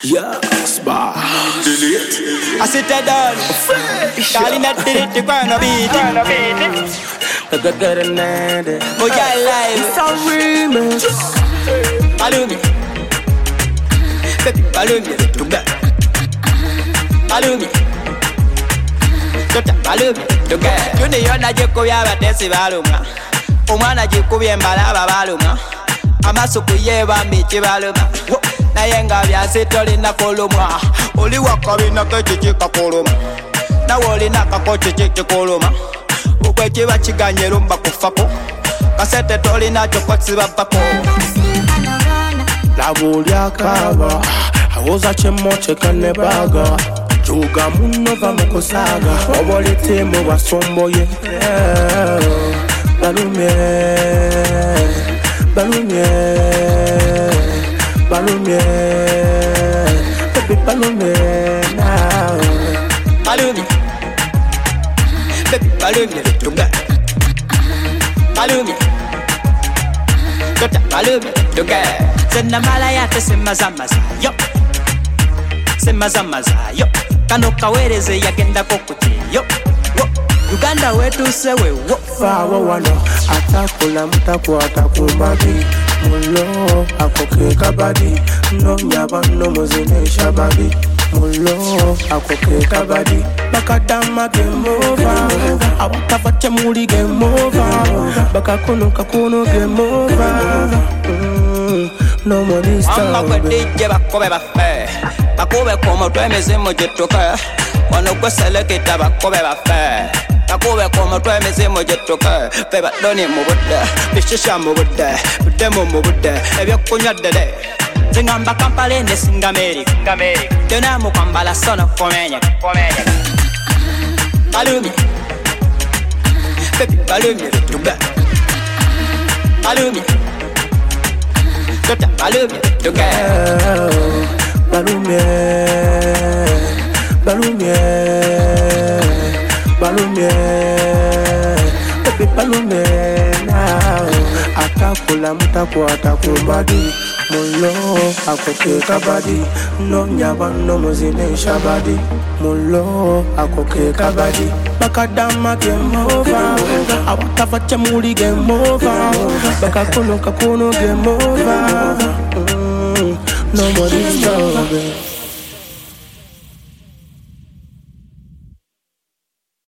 Yes, bar. Delete. I sit down. Calling that delete the gonna beat it. Oh yeah, live. It's a remix. Follow me. Baby, follow me. To back. Follow me. Follow me. To get. You know you're not just going to test baluma. Umana jikubye mbalaba baluma. Amasuku yeba michi baluma. Nayenga byase tolina koloma. Oli wakabina kechichika koloma. Na woli nakakochichika koloma. Ukwechiba chiganyero mbakufako. Kasete tolina chokotsiba bako. La volia kaba. Awoza chemo chekane baga. Juga muno vamukosaga. Obolete mo basomboye. Balumye. Balumye. Balumye, baby, balumye now. Balumye, baby, balumye, tunga. Balumye, tota balumye, tunga. Sena malaya te sema zamaza, yo. Sema zamaza, yo. Kano kawereze yagenda kokuti, yo. Uganda wetu sewe, wo. Fawa wano, atakula mtaku atakumbabi. Mulo akoke kabadi no nyaba no mozene shabadi mulo akoke kabadi bakadama game over awakafache muri game over bakakono kakono game over no more this time amma kwedije bakobe bafe bakobe komo twemeze mojetoka wano kweselekita bakobe bafe Akube komo twemeze mojetoka Beba doni mubude Bishisha mubude Budemu mubude Ebyo kunywa dede Zingamba kampale ne singa Amerika Tena mukambala sono komenye Balumi Baby balumi tuga Balumi Tota balumi tuga Balumi Balumi Balumye, baby balumye now. Atakula mtaku atakumbadi. Mulo akoke kabadi. No nyaba no mozine shabadi. Mulo akoke kabadi. Bakadama game over. Awakafache muri game over. Bakakono kakono game over. No more this love.